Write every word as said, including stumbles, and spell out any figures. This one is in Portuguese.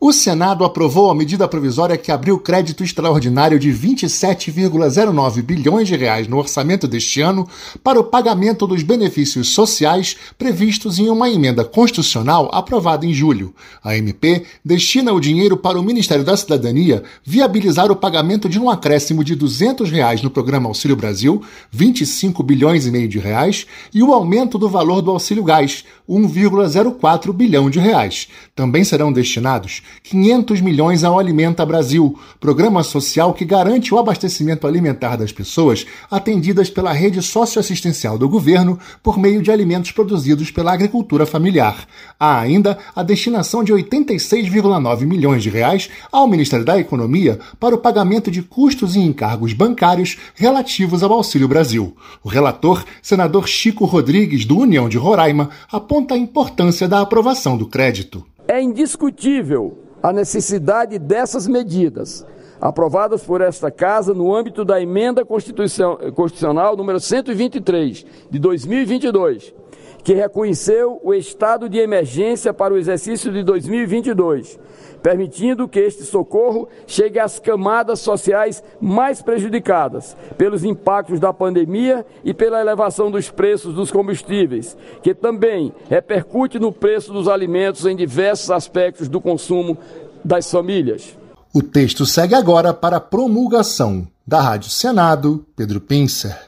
O Senado aprovou a medida provisória que abriu crédito extraordinário de vinte e sete vírgula zero nove bilhões de reais no orçamento deste ano para o pagamento dos benefícios sociais previstos em uma emenda constitucional aprovada em julho. A M P destina o dinheiro para o Ministério da Cidadania viabilizar o pagamento de um acréscimo de duzentos reais no programa Auxílio Brasil, vinte e cinco bilhões e meio de reais, e o aumento do valor do Auxílio Gás, um vírgula zero quatro bilhão de reais. Também serão destinados quinhentos milhões ao Alimenta Brasil, programa social que garante o abastecimento alimentar das pessoas atendidas pela rede socioassistencial do governo por meio de alimentos produzidos pela agricultura familiar. Há ainda a destinação de oitenta e seis vírgula nove milhões de reais ao Ministério da Economia para o pagamento de custos e encargos bancários relativos ao Auxílio Brasil. O relator, senador Chico Rodrigues, do União de Roraima, aponta a importância da aprovação do crédito. É indiscutível a necessidade dessas medidas, aprovadas por esta Casa no âmbito da Emenda Constitucional número cento e vinte e três, de dois mil e vinte e dois, que reconheceu o estado de emergência para o exercício de dois mil e vinte e dois, permitindo que este socorro chegue às camadas sociais mais prejudicadas pelos impactos da pandemia e pela elevação dos preços dos combustíveis, que também repercute no preço dos alimentos em diversos aspectos do consumo das famílias. O texto segue agora para a promulgação. Da Rádio Senado, Pedro Pincer.